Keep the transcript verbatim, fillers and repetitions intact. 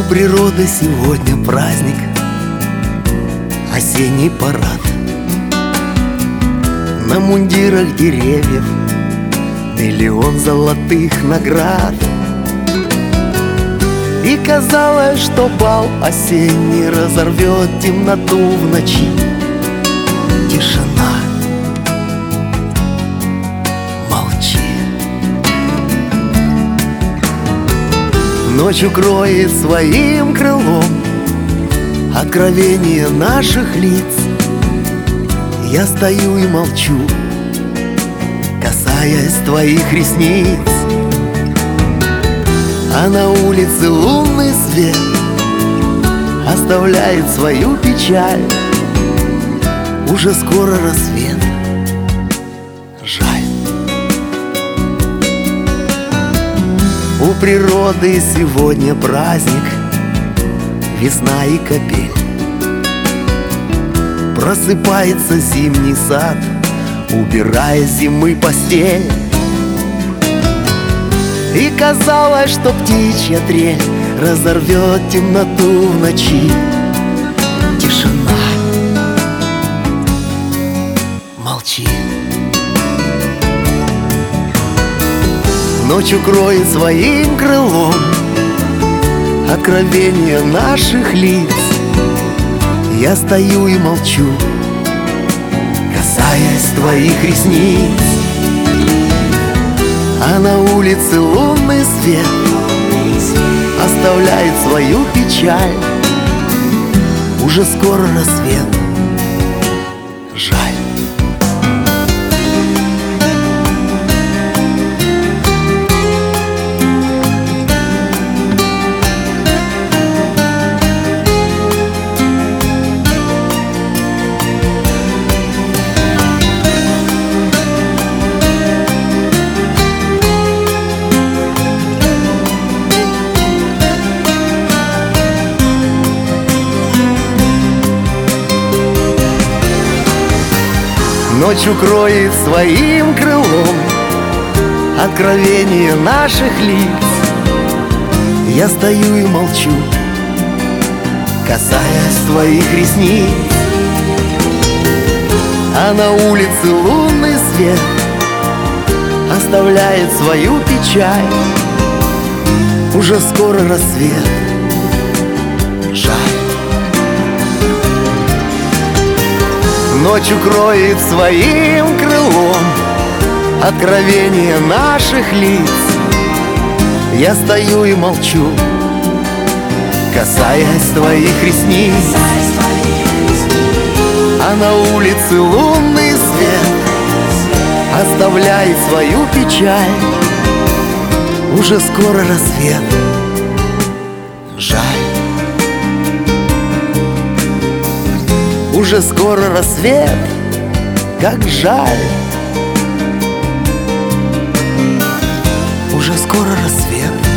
природы сегодня праздник, осенний парад. На мундирах деревьев миллион золотых наград. И казалось, что бал осенний разорвет темноту в ночи. Тишина, молчи. Ночь укроет своим крылом откровение наших лиц. Я стою и молчу, касаясь твоих ресниц. А на улице лунный свет оставляет свою печаль. Уже скоро рассвет, жаль. У природы сегодня праздник, весна и капель. Просыпается зимний сад, убирая зимы постель. И казалось, что птичья трель разорвет темноту в ночи. Тишина, молчи. Ночь укроет своим крылом откровение наших лиц. Я стою и молчу, касаясь твоих ресниц. А на улице лунный свет оставляет свою печаль. Уже скоро рассвет, жаль. Ночь укроет своим крылом откровение наших лиц. Я стою и молчу, касаясь твоих ресниц. А на улице лунный свет оставляет свою печаль. Уже скоро рассвет, жаль. Ночь укроет своим крылом откровение наших лиц. Я стою и молчу, касаясь твоих ресниц. А на улице лунный свет оставляет свою печаль. Уже скоро рассвет, жаль. Уже скоро рассвет, как жаль. Уже скоро рассвет.